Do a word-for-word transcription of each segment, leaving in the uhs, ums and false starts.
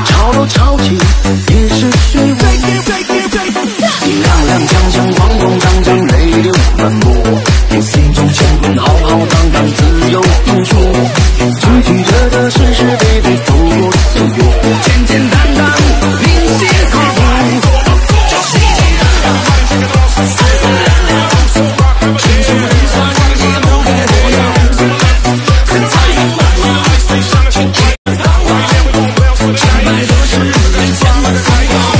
潮流潮起也是虚无。踉踉跄跄，慌慌张张，泪流满目。心中乾坤浩浩荡荡，自由无处。具体着的是是非非，走过岁月，简简单单，明晰可怖。这世界让人四散燃亮，全球人上也不该多样。很残忍漫漫，却依然苍茫。成败都是人间的海洋。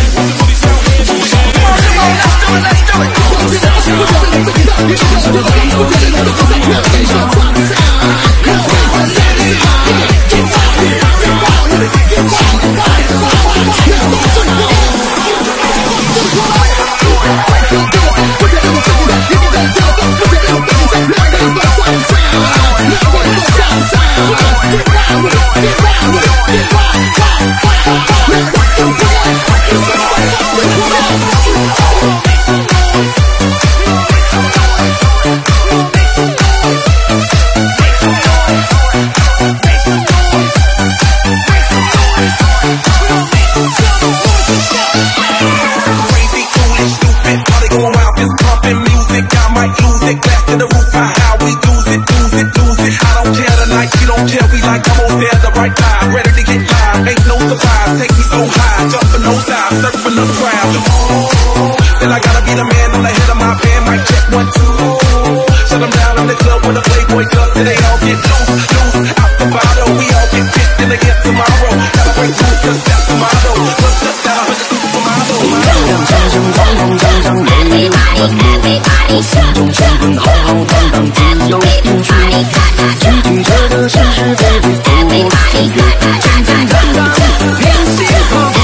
心中乾坤浩浩荡荡，自由无处。具体着的是是非非，走过岁月，简简单单，明晰可怖。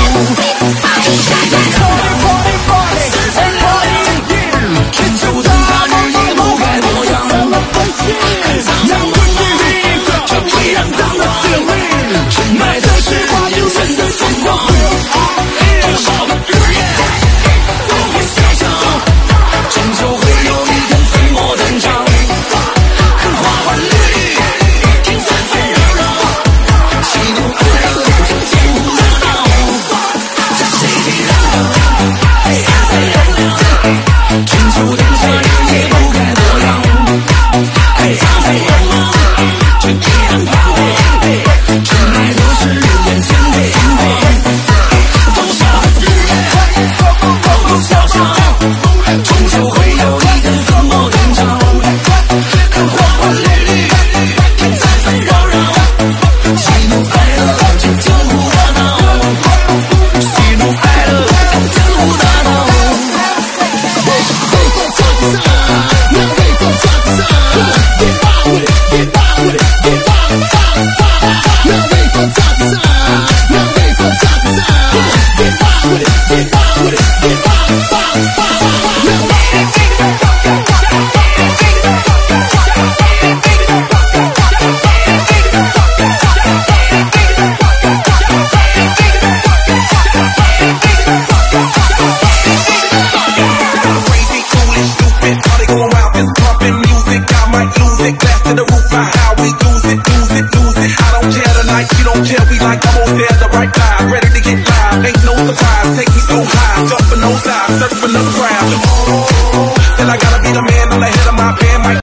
全球的大日也不该多样，很沧桑的却依然荡漾。沉埋的是眼前的风光。多少个日夜都会想象，终究会有一天粉墨登场。看花花绿绿，天纷纷扰扰，喜怒哀乐江湖热闹。这世界让三彩亮亮，全球的夏日也不该多样。爱藏在光芒，却依然彷徨。尘埃都是眼前的风光。多少个日夜都会想象，终究会有一天粉墨登场。看花花绿绿，天纷纷扰扰，喜怒哀乐江湖热闹。喜怒哀乐江湖热闹。Surfing the crowd.